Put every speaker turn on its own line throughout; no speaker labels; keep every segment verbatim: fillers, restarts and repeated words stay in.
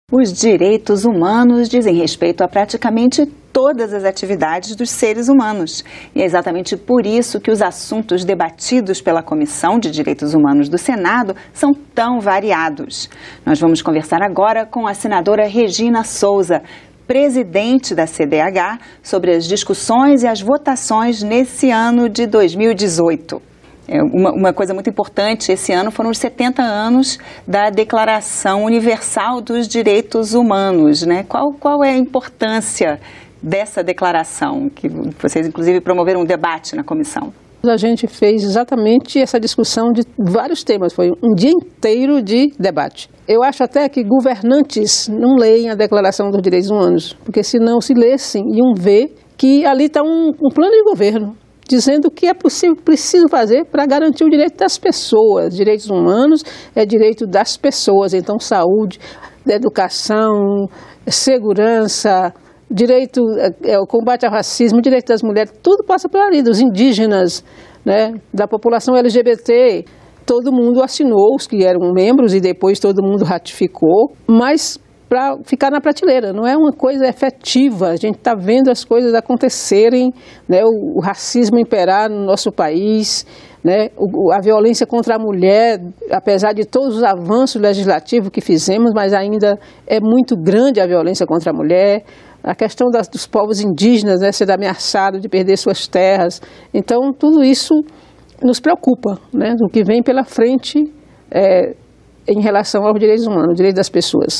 Os direitos humanos dizem respeito a praticamente todas as atividades dos seres humanos. E é exatamente por isso que os assuntos debatidos pela Comissão de Direitos Humanos do Senado são tão variados. Nós vamos conversar agora com a senadora Regina Souza, presidente da C D H, sobre as discussões e as votações nesse ano de dois mil e dezoito. Uma, uma coisa muito importante, esse ano foram os setenta anos da Declaração Universal dos Direitos Humanos, né? Qual, qual é a importância dessa declaração, que vocês inclusive promoveram um debate na comissão?
A gente fez exatamente essa discussão de vários temas, foi um dia inteiro de debate. Eu acho até que governantes não leem a Declaração dos Direitos Humanos, porque se não se lessem, iam ver que ali está um, um plano de governo, dizendo o que é possível, preciso fazer para garantir o direito das pessoas. Direitos humanos é direito das pessoas, então saúde, educação, segurança, direito, é, o combate ao racismo, direito das mulheres, tudo passa por ali, dos indígenas, né, da população L G B T. Todo mundo assinou, os que eram membros, e depois todo mundo ratificou, mas para ficar na prateleira, não é uma coisa efetiva. A gente está vendo as coisas acontecerem, né, o, o racismo imperar no nosso país, né, o, a violência contra a mulher, apesar de todos os avanços legislativos que fizemos, mas ainda é muito grande a violência contra a mulher. A questão das, dos povos indígenas, né, ser ameaçado de perder suas terras. Então, tudo isso nos preocupa, né, do que vem pela frente é, em relação aos direitos humanos, direitos das pessoas.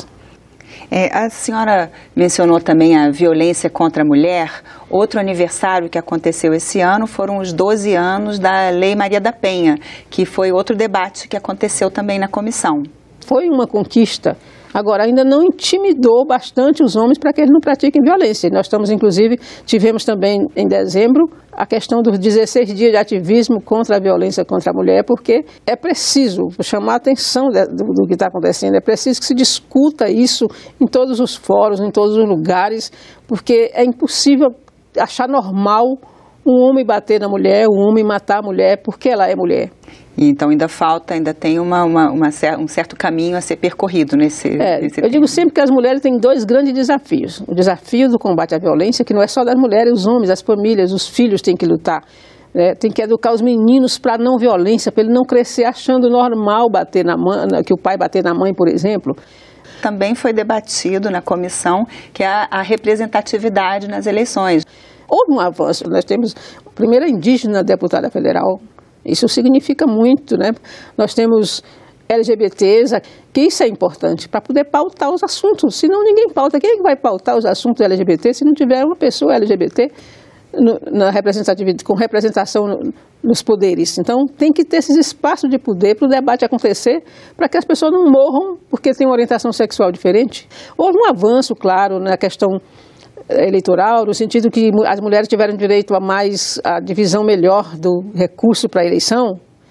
É, a senhora mencionou também a violência contra a mulher. Outro aniversário que aconteceu esse ano foram os doze anos da Lei Maria da Penha, que foi outro debate que aconteceu também na comissão. Foi
uma conquista. Agora, ainda não intimidou bastante os homens para que eles não pratiquem violência. Nós estamos, inclusive, tivemos também em dezembro a questão dos dezesseis dias de ativismo contra a violência contra a mulher, porque é preciso chamar a atenção do, do que está acontecendo, é preciso que se discuta isso em todos os fóruns, em todos os lugares, porque é impossível achar normal um homem bater na mulher, um homem matar a mulher porque ela é mulher.
E então ainda falta, ainda tem uma, uma, uma, um certo caminho a ser percorrido nesse,
é,
nesse
Eu
tempo.
digo sempre que as mulheres têm dois grandes desafios. O desafio do combate à violência, que não é só das mulheres, os homens, as famílias, os filhos têm que lutar. Né? Tem que educar os meninos para a não violência, para ele não crescer achando normal bater na mãe, que o pai bater na mãe, por exemplo.
Também foi debatido na comissão que é a, a representatividade nas eleições.
Houve um avanço. Nós temos a primeira indígena deputada federal. Isso significa muito, né? Nós temos L G B Ts, que isso é importante para poder pautar os assuntos. Senão ninguém pauta. Quem é que vai pautar os assuntos L G B T se não tiver uma pessoa L G B T no, na representatividade, com representação no, nos poderes? Então tem que ter esses espaços de poder para o debate acontecer, para que as pessoas não morram porque têm uma orientação sexual diferente. Houve um avanço, claro, na questão eleitoral, no sentido que as mulheres tiveram direito a mais, a divisão melhor do recurso para a eleição.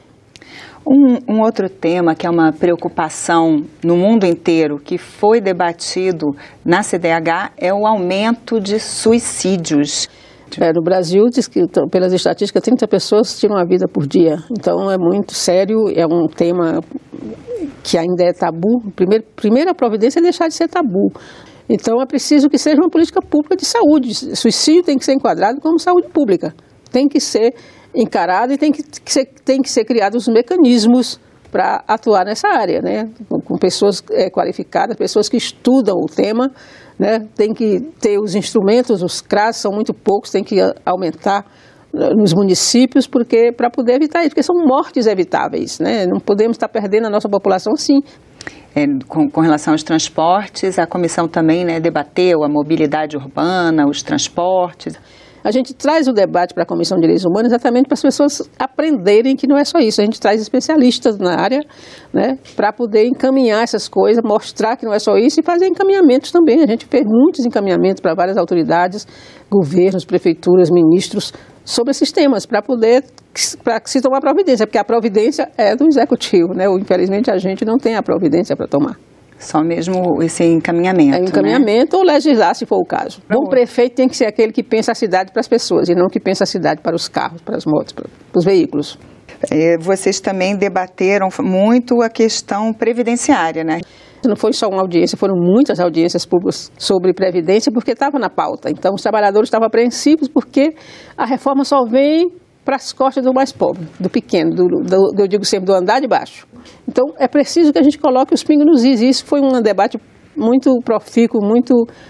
Um, um outro tema que é uma preocupação no mundo inteiro, que foi debatido na C D H, é o aumento de suicídios.
É, no Brasil, diz que, pelas estatísticas, trinta pessoas tiram a vida por dia. Então é muito sério, é um tema que ainda é tabu. Primeiro, primeira providência é deixar de ser tabu. Então é preciso que seja uma política pública de saúde. Suicídio tem que ser enquadrado como saúde pública. Tem que ser encarado e tem que, que, ser, tem que ser criados os mecanismos para atuar nessa área, né? Com, com pessoas é, qualificadas, pessoas que estudam o tema, né? Tem que ter os instrumentos, os C R A S são muito poucos, tem que aumentar nos municípios porque para poder evitar isso, porque são mortes evitáveis, né? Não podemos estar perdendo a nossa população assim.
É, com, com relação aos transportes, a comissão também, né, debateu a mobilidade urbana, os transportes.
A gente traz o debate para a Comissão de Direitos Humanos exatamente para as pessoas aprenderem que não é só isso. A gente traz especialistas na área, né, para poder encaminhar essas coisas, mostrar que não é só isso e fazer encaminhamentos também. A gente fez muitos encaminhamentos para várias autoridades, governos, prefeituras, ministros, sobre esses temas, para poder para se tomar providência, porque a providência é do executivo, né? Infelizmente a gente não tem a providência para tomar.
Só mesmo esse encaminhamento.
É um encaminhamento, né? Ou legislar, se for o caso. Pra Bom prefeito tem que ser aquele que pensa a cidade para as pessoas e não que pensa a cidade para os carros, para as motos, para os veículos.
Vocês também debateram muito a questão previdenciária, né?
não foi só uma audiência, foram muitas audiências públicas sobre Previdência, porque estava na pauta. Então, os trabalhadores estavam apreensivos porque a reforma só vem para as costas do mais pobre, do pequeno, do, do, eu digo sempre, do andar de baixo. Então, é preciso que a gente coloque os pingos nos is. Isso foi um debate muito profícuo, muito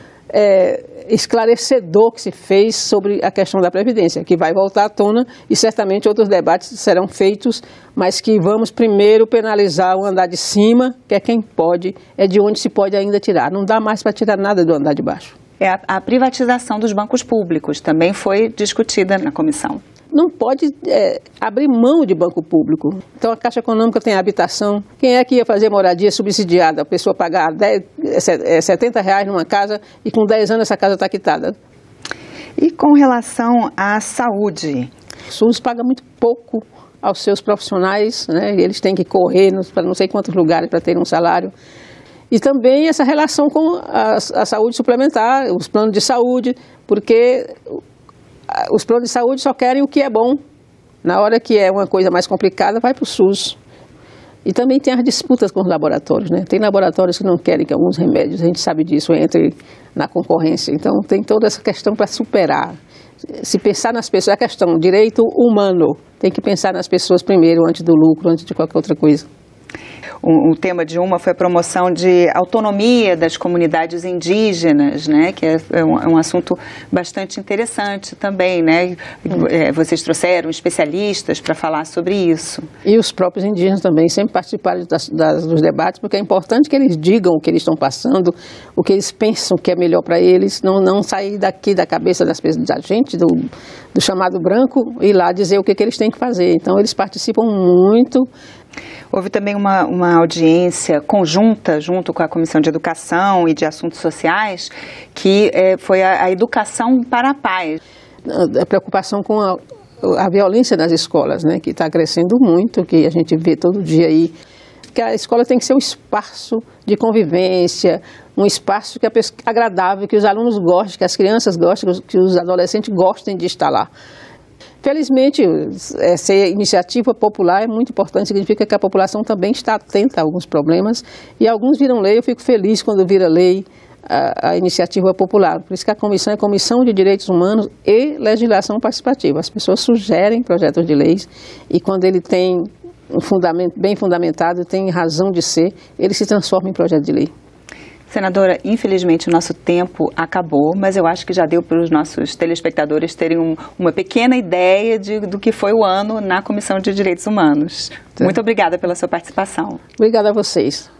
é, esclarecedor que se fez sobre a questão da Previdência, que vai voltar à tona e certamente outros debates serão feitos, mas que vamos primeiro penalizar o andar de cima, que é quem pode, é de onde se pode ainda tirar. Não dá mais para tirar nada do andar de baixo.
É a, a privatização dos bancos públicos também foi discutida na comissão.
Não pode é, abrir mão de banco público. Então, a Caixa Econômica tem a habitação. Quem é que ia fazer moradia subsidiada? A pessoa pagar dez, setenta reais numa casa e com dez anos essa casa está quitada.
E com relação à saúde?
O SUS paga muito pouco aos seus profissionais, né? Eles têm que correr para não sei quantos lugares para ter um salário. E também essa relação com a, a saúde suplementar, os planos de saúde, porque os planos de saúde só querem o que é bom. Na hora que é uma coisa mais complicada, vai para o SUS. E também tem as disputas com os laboratórios, né? Tem laboratórios que não querem que alguns remédios, a gente sabe disso, entre na concorrência. Então, tem toda essa questão para superar. Se pensar nas pessoas, é a questão direito humano. Tem que pensar nas pessoas primeiro, antes do lucro, antes de qualquer outra coisa.
O, o tema de uma foi a promoção de autonomia das comunidades indígenas, né, que é, é, um, é um assunto bastante interessante também, né? É, vocês trouxeram especialistas para falar sobre isso.
E os próprios indígenas também sempre participaram das, das, dos debates, porque é importante que eles digam o que eles estão passando, o que eles pensam que é melhor para eles, não, não sair daqui da cabeça das pessoas, da gente, do, do chamado branco, e ir lá dizer o que, que eles têm que fazer. Então, eles participam muito.
Houve também uma, uma audiência conjunta junto com a Comissão de Educação e de Assuntos Sociais, que é, foi a, a educação para a paz.
A preocupação com a, a violência nas escolas, né, que está crescendo muito, que a gente vê todo dia aí. Que a escola tem que ser um espaço de convivência, um espaço que é agradável, que os alunos gostem, que as crianças gostem, que os adolescentes gostem de estar lá. Felizmente, essa iniciativa popular é muito importante, significa que a população também está atenta a alguns problemas e alguns viram lei. Eu fico feliz quando vira lei a, a iniciativa popular. Por isso que a comissão é Comissão de Direitos Humanos e Legislação Participativa. As pessoas sugerem projetos de leis e quando ele tem um fundamento bem fundamentado, tem razão de ser, ele se transforma em projeto de lei.
Senadora, infelizmente o nosso tempo acabou, mas eu acho que já deu para os nossos telespectadores terem um, uma pequena ideia de, do que foi o ano na Comissão de Direitos Humanos. Muito obrigada pela sua participação.
Obrigada a vocês.